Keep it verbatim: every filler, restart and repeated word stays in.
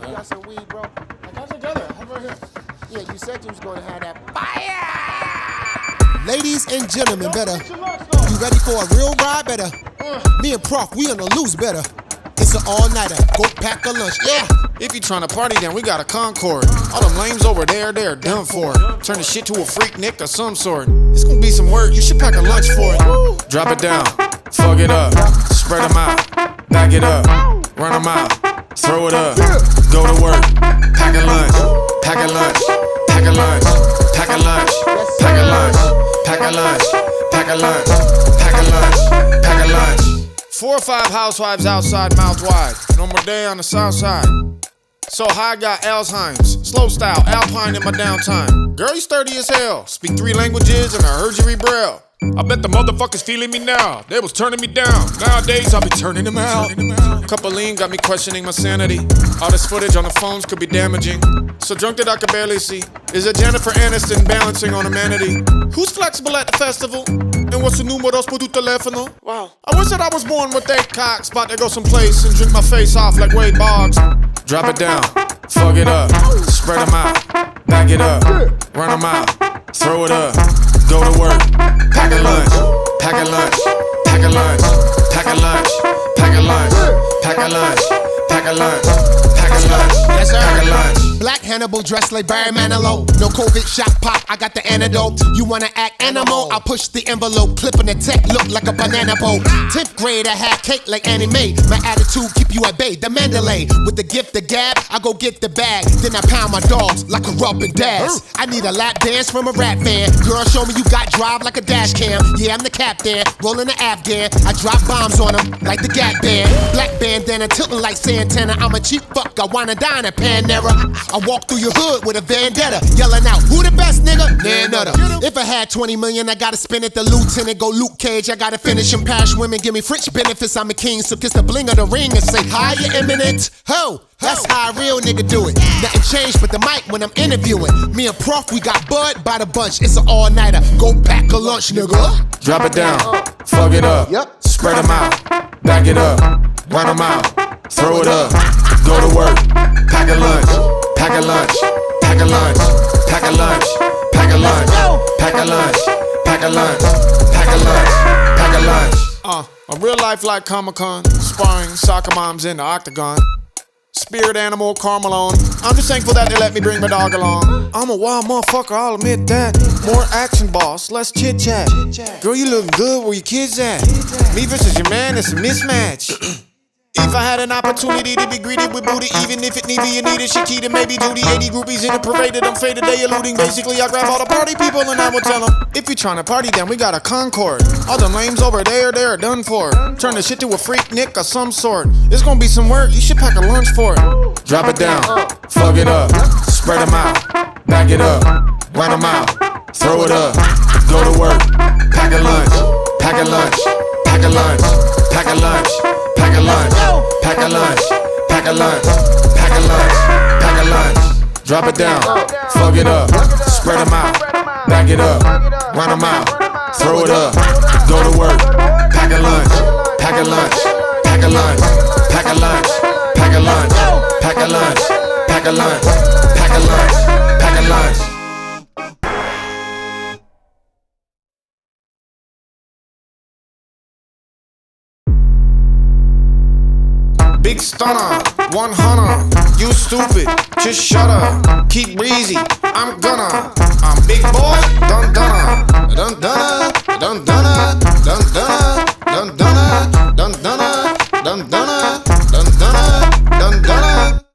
You got some weed, bro? I got together. Have right here. Yeah, you said you was gonna have that fire. Ladies and gentlemen, better. You ready for a real ride? Better. Me and Prof, we on the loose. Better. It's an all-nighter. Go pack a lunch. Yeah. If you tryna party, then we got a Concord. All them lames over there, they're done for. Turn the shit to a freak nick of some sort. It's gonna be some work. You should pack a lunch for it. Drop it down. Fuck it up. Spread them out. Back it up. Run them out. Throw it up. Go to work. Pack a lunch. Pack a lunch. Pack a lunch. Pack a lunch. Pack a lunch. Pack a lunch. Pack a lunch. Pack a lunch. Pack a lunch. Four or five housewives outside, mouth wide. No more day on the south side. So high, got Alzheimer's. Slow style, Alpine in my downtime. Girl, you sturdy as hell. Speak three languages and I heard you read Braille. I bet the motherfuckers feeling me now. They was turning me down. Nowadays, I'll be turning them out. Couple lean got me questioning my sanity. All this footage on the phones could be damaging. So drunk that I could barely see. Is it Jennifer Aniston balancing on humanity? Who's flexible at the festival? And what's the numeros por tu teléfono? Wow. I wish that I was born with eight cocks. About to go someplace and drink my face off like Wade Boggs. Drop it down. Fuck it up. Spread them out. Back it up. Run them out. Throw it up. Go to work. Pack a lunch. Pack a lunch. Pack a lunch. Pack a lunch. Pack a lunch. Pack a lunch. Pack a lunch. Pack a lunch. Yes, sir. Pack a lunch. Black Hannibal dressed like Barry Manilow. No COVID shot pop, I got the antidote. You wanna act animal? I'll push the envelope. Clipping the tech, look like a banana boat. tenth grade, I had cake like anime. My attitude keep you at bay. The Mandalay. With the gift of gab, I go get the bag. Then I pound my dogs like a rubbing dash. I need a lap dance from a rap fan. Girl, show me you got drive like a dash cam. Yeah, I'm the captain, rolling the Afghan. I drop bombs on them like the Gap Band. Black bandana tilting like Santana. I'm a cheap fuck, I wanna dine at Panera. I walk through your hood with a vendetta, yelling out, who the best nigga? Nah, nutter. If I had twenty million, I gotta spend it. The lieutenant go Luke Cage, I gotta finish him. Parish women give me French benefits, I'm a king. So kiss the bling of the ring and say, hi, you eminent. Ho, that's how a real nigga do it. Nothing changed but the mic when I'm interviewing. Me and Prof, we got bud by the bunch. It's an all-nighter, go pack a lunch, nigga. Drop it down. Fuck it up. Yep. Spread them out. Back it up. Run them out. Throw it up. Go to work. Pack a lunch. Pack a lunch, pack a lunch, pack a lunch, pack a lunch, pack a lunch, pack a lunch, pack a lunch, pack a lunch. Uh, a real life like Comic-Con, sparring soccer moms in the octagon. Spirit animal, Carmelone. I'm just thankful that they let me bring my dog along. I'm a wild motherfucker, I'll admit that. More action, boss, less chit chat. Girl, you looking good, where your kids at? Me versus your man, it's a mismatch. If I had an opportunity to be greeted with booty, even if it need be, you needed Shakita, maybe Judy. eighty groupies in a parade that I'm faded, they eluding. Basically, I grab all the party people and I will tell them, if you tryna party, then we got a Concord. All the lames over there, they're done for. Turn the shit to a freak nick of some sort. It's gonna be some work, you should pack a lunch for it. Drop it down, fuck it up, spread them out, back it up, run them out, throw it up, go to work, pack a lunch, pack a lunch, pack a lunch, pack a lunch. Pack a lunch, pack a lunch, pack a lunch, pack a lunch, pack a lunch. Drop it down, fuck it up, spread them out, back it up, run them out, throw it up, go to work, pack a lunch, pack a lunch, pack a lunch, pack a lunch, pack a lunch, pack a lunch, pack a lunch, pack a lunch, pack a lunch. Big stunner, one hundred, you stupid, just shut up, keep breezy, I'm gonna, I'm big boy, dun dunna, dun dunna, dun dunna, dun dunna, dun dunna, dun dunna, dun dunna, dun dunna, dun dunna.